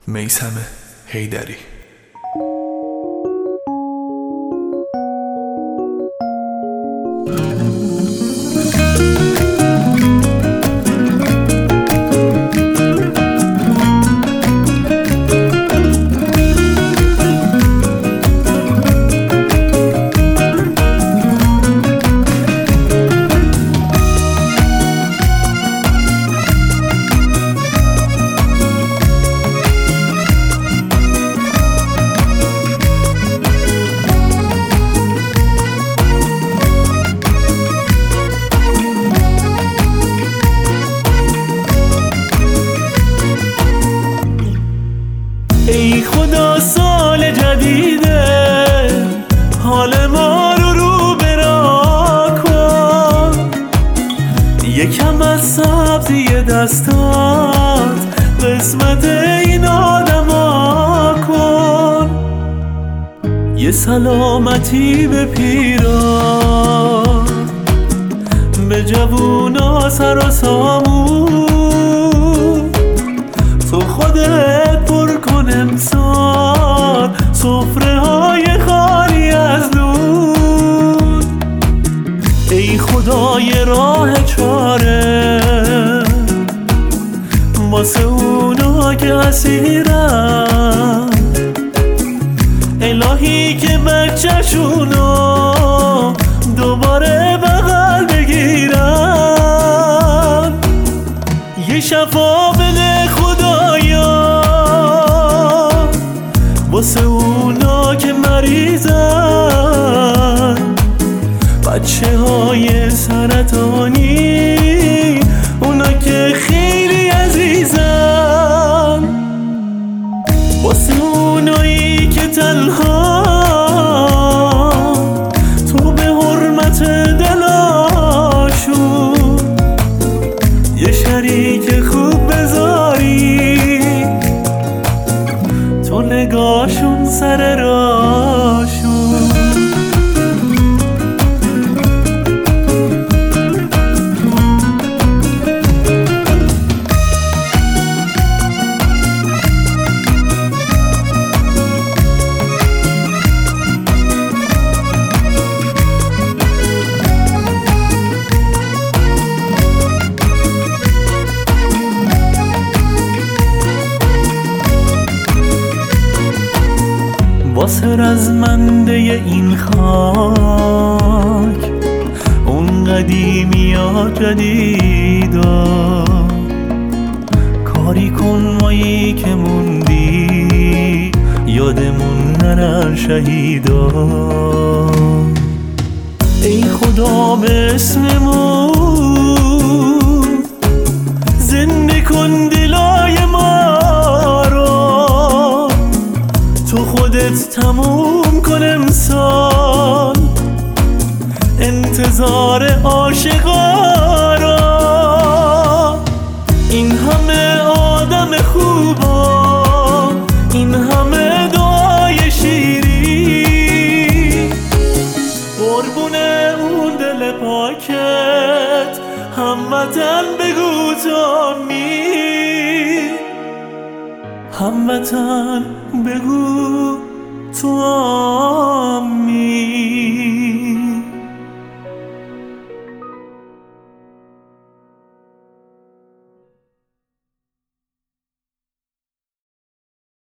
میثم حیدری. ای خدا سال جدیده، حال ما رو برا کن. یکم از سبزی دستات قسمت این آدما کن. یه سلامتی به پیرا، به جوونا سر و سامون. تو خودت پر کن امسال سفره های خالی از نون. ای خدای راه چاره واسه اونا که اسیرن. الهی که بچه‌شونو دوباره بغل بگیرن. یه شفا بده خدایا واسه اونا که مریضن، بچه های سرطانی، اونا که خیلی عزیزن. واسه اونایی که تنها تو به حرمت دلاشون یه شریک خوب بذاری، تو نگاهشون سر راشون. واسه رزمنده این خاک، اون قدیمی ها جدیدا، کاری کن مایی که موندی یادمون نرن شهیدا. ای خدا به اسممون زنده کن دلای ما رو، تو خودت تموم کن امسال انتظار عاشقا رو. این همه آدم خوبا، این همه دعای شیری، قربون اون دل پاکت هموطن بگو تو آمین. هموطن بگو تو آمین.